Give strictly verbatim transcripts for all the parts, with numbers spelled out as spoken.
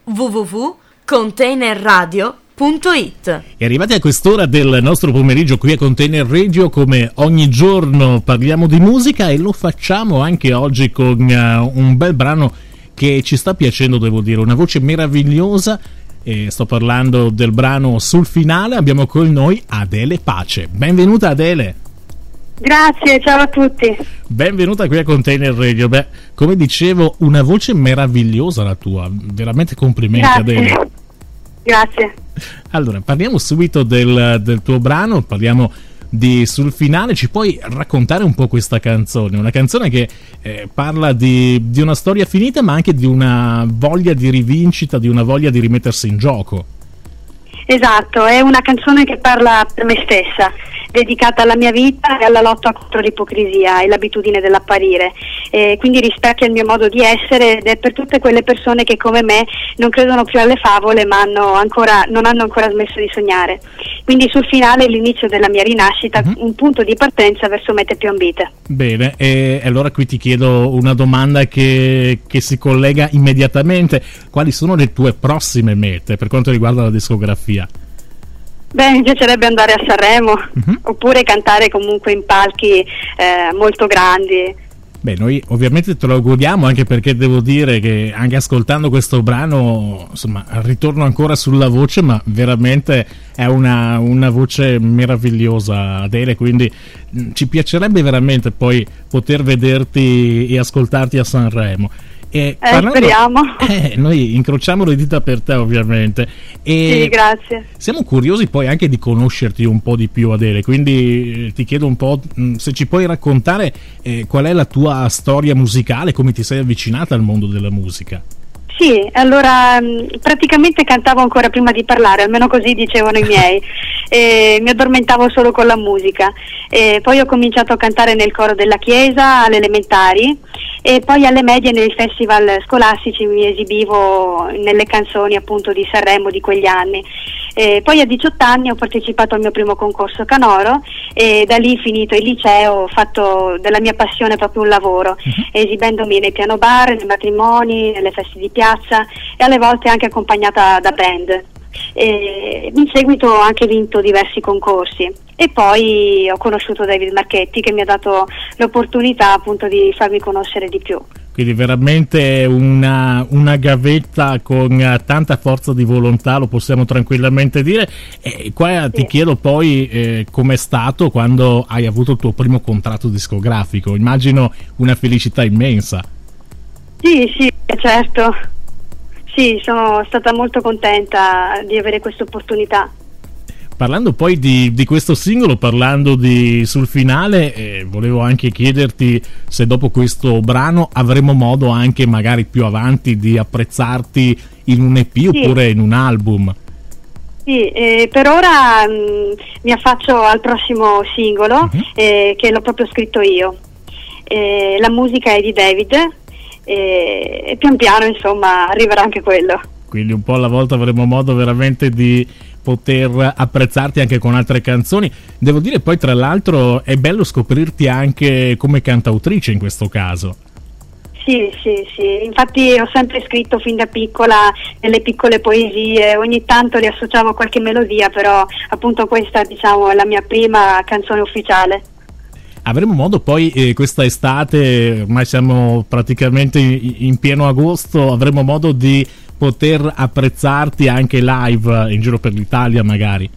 w w w punto container radio punto it. E arrivati a quest'ora del nostro pomeriggio qui a Container Radio, come ogni giorno parliamo di musica e lo facciamo anche oggi con uh, un bel brano che ci sta piacendo, devo dire, una voce meravigliosa. E sto parlando del brano Sul finale. Abbiamo con noi Adele Pace. Benvenuta Adele. Grazie, ciao a tutti. Benvenuta qui a Container Radio. Beh, come dicevo, una voce meravigliosa la tua, veramente complimenti. Grazie. Adele. Grazie. Allora, parliamo subito del, del tuo brano, parliamo di Sul finale. Ci puoi raccontare un po' questa canzone? Una canzone che eh, parla di, di una storia finita, ma anche di una voglia di rivincita, di una voglia di rimettersi in gioco. Esatto, è una canzone che parla per me stessa, dedicata alla mia vita e alla lotta contro l'ipocrisia e l'abitudine dell'apparire, e quindi rispecchia il mio modo di essere ed è per tutte quelle persone che come me non credono più alle favole ma hanno ancora, non hanno ancora smesso di sognare. Quindi Sul finale è l'inizio della mia rinascita, uh-huh. un punto di partenza verso mete più ambite. Bene, e allora qui ti chiedo una domanda che, che si collega immediatamente: quali sono le tue prossime mete per quanto riguarda la discografia? Beh, mi piacerebbe andare a Sanremo, uh-huh. oppure cantare comunque in palchi eh, molto grandi. Beh, noi ovviamente te lo auguriamo, anche perché devo dire che anche ascoltando questo brano, insomma, ritorno ancora sulla voce, ma veramente è una, una voce meravigliosa, Adele, quindi mh, ci piacerebbe veramente poi poter vederti e ascoltarti a Sanremo. E eh, parlando, speriamo. Eh, noi incrociamo le dita per te, ovviamente. E sì, grazie. Siamo curiosi poi anche di conoscerti un po' di più, Adele, quindi eh, ti chiedo un po' mh, se ci puoi raccontare eh, qual è la tua storia musicale, come ti sei avvicinata al mondo della musica. Sì, allora mh, praticamente cantavo ancora prima di parlare, almeno così dicevano i miei. E mi addormentavo solo con la musica, e poi ho cominciato a cantare nel coro della chiesa alle elementari e poi alle medie nei festival scolastici mi esibivo nelle canzoni appunto di Sanremo di quegli anni. E poi a diciotto anni ho partecipato al mio primo concorso canoro e da lì, finito il liceo, ho fatto della mia passione proprio un lavoro, uh-huh. esibendomi nei piano bar, nei matrimoni, nelle feste di piazza e alle volte anche accompagnata da band. E in seguito ho anche vinto diversi concorsi e poi ho conosciuto David Marchetti, che mi ha dato l'opportunità appunto di farmi conoscere di più. Quindi veramente una, una gavetta con tanta forza di volontà, lo possiamo tranquillamente dire. E qua sì. ti chiedo poi eh, com'è stato quando hai avuto il tuo primo contratto discografico. Immagino una felicità immensa. Sì, sì, certo. Sì, sono stata molto contenta di avere questa opportunità. Parlando poi di, di questo singolo, parlando di Sul finale, eh, volevo anche chiederti se dopo questo brano avremo modo anche magari più avanti di apprezzarti in un E P sì. oppure in un album. Sì, eh, per ora mh, mi affaccio al prossimo singolo, uh-huh. eh, che l'ho proprio scritto io. Eh, la musica è di David e, e pian piano insomma arriverà anche quello. Quindi un po' alla volta avremo modo veramente di poter apprezzarti anche con altre canzoni. Devo dire poi, tra l'altro, è bello scoprirti anche come cantautrice in questo caso. Sì, sì, sì, infatti ho sempre scritto fin da piccola delle piccole poesie, ogni tanto le associavo a qualche melodia, però appunto questa, diciamo, è la mia prima canzone ufficiale. Avremo modo poi eh, questa estate, ormai siamo praticamente in, in pieno agosto, avremo modo di poter apprezzarti anche live in giro per l'Italia magari?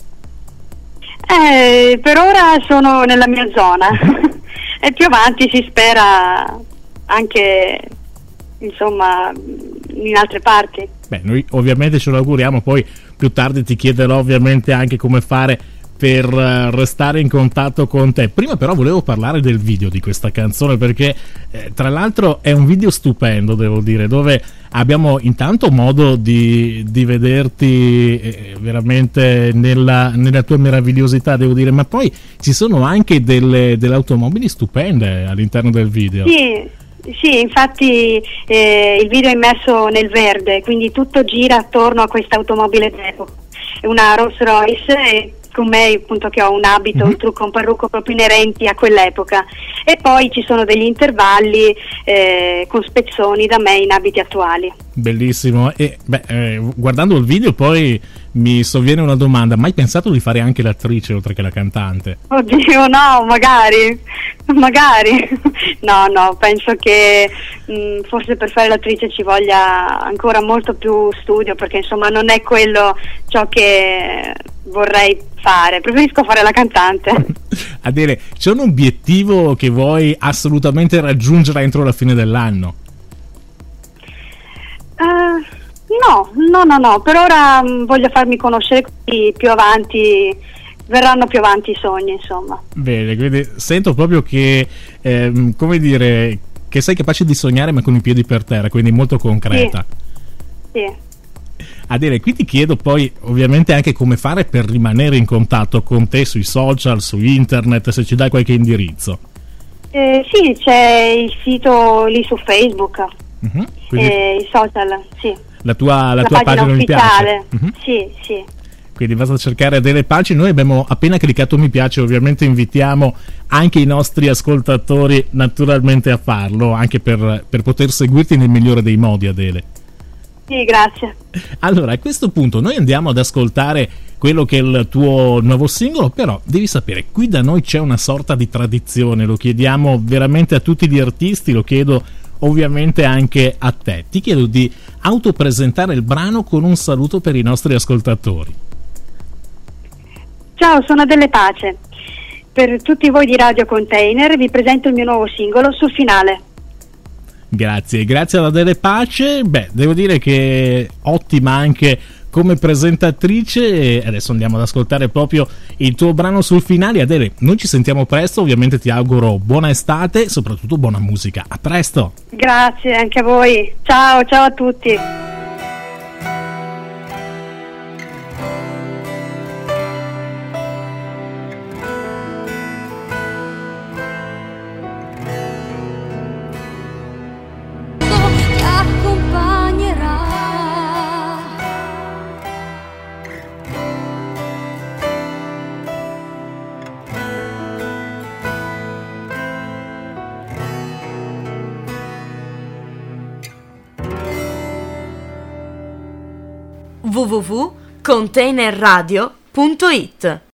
Eh, per ora sono nella mia zona e più avanti si spera anche insomma in altre parti. Beh, noi ovviamente ce lo auguriamo, poi più tardi ti chiederò ovviamente anche come fare per restare in contatto con te. Prima però volevo parlare del video di questa canzone, perché eh, tra l'altro è un video stupendo, devo dire, dove abbiamo intanto modo di, di vederti eh, veramente nella, nella tua meravigliosità, devo dire, ma poi ci sono anche delle, delle automobili stupende all'interno del video. Sì, sì, infatti eh, il video è immerso nel verde, quindi tutto gira attorno a questa automobile d'epoca. È una Rolls Royce e con me, appunto, che ho un abito, Mm-hmm. un trucco, un parrucco proprio inerenti a quell'epoca, e poi ci sono degli intervalli eh, con spezzoni da me in abiti attuali. Bellissimo. E beh, eh, guardando il video poi mi sovviene una domanda: mai pensato di fare anche l'attrice oltre che la cantante? Oddio, no, magari, magari. No, no, penso che mh, forse per fare l'attrice ci voglia ancora molto più studio, perché insomma non è quello ciò che vorrei fare, preferisco fare la cantante. Adele, c'è un obiettivo che vuoi assolutamente raggiungere entro la fine dell'anno? Uh, no, no, no, no, per ora mh, voglio farmi conoscere, così più avanti verranno più avanti i sogni, insomma. Bene, quindi sento proprio che, ehm, come dire, che sei capace di sognare ma con i piedi per terra, quindi molto concreta. Sì, sì. Adele, qui ti chiedo poi ovviamente anche come fare per rimanere in contatto con te sui social, su internet, se ci dai qualche indirizzo. Eh, sì, c'è il sito lì su Facebook. Uh-huh. Quindi Eh, i social, sì. la tua, la La tua pagina pagina mi ufficiale. piace. Uh-huh. Sì, sì. Quindi basta cercare Adele Paci. Noi abbiamo appena cliccato mi piace, ovviamente invitiamo anche i nostri ascoltatori naturalmente a farlo, anche per, per poter seguirti nel migliore dei modi, Adele. Sì, grazie. Allora, a questo punto noi andiamo ad ascoltare quello che è il tuo nuovo singolo, però devi sapere, qui da noi c'è una sorta di tradizione, lo chiediamo veramente a tutti gli artisti, lo chiedo ovviamente anche a te. Ti chiedo di autopresentare il brano con un saluto per i nostri ascoltatori. Ciao, sono Adele Pace. Per tutti voi di Radio Container vi presento il mio nuovo singolo, Sul finale. Grazie, grazie ad Adele Pace. Beh, devo dire che ottima anche come presentatrice, e adesso andiamo ad ascoltare proprio il tuo brano Sul finale. Adele, noi ci sentiamo presto, ovviamente ti auguro buona estate e soprattutto buona musica. A presto! Grazie anche a voi. Ciao, ciao a tutti. w w w punto container radio punto it